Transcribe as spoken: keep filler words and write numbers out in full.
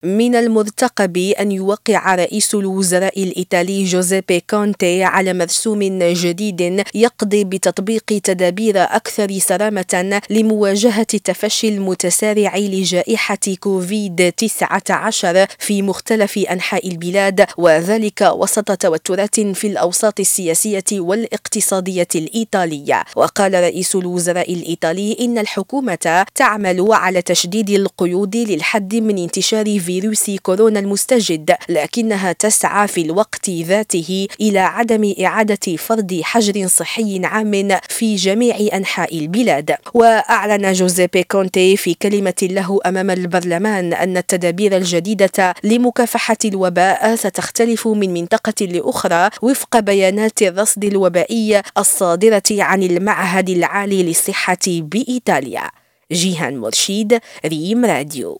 من المرتقب أن يوقع رئيس الوزراء الإيطالي جوزيبي كونتي على مرسوم جديد يقضي بتطبيق تدابير أكثر صرامة لمواجهة التفشي المتسارع لجائحة كوفيد تسعة عشر في مختلف أنحاء البلاد، وذلك وسط توترات في الأوساط السياسية والاقتصادية الإيطالية. وقال رئيس الوزراء الإيطالي إن الحكومة تعمل على تشديد القيود للحد من انتشار فيروس كورونا المستجد، لكنها تسعى في الوقت ذاته إلى عدم إعادة فرض حجر صحي عام في جميع أنحاء البلاد. وأعلن جوزيبي كونتي في كلمة له أمام البرلمان أن التدابير الجديدة لمكافحة الوباء ستختلف من منطقة لأخرى وفق بيانات الرصد الوبائي الصادرة عن المعهد العالي للصحة بإيطاليا. جيهان مرشيد، ريم راديو.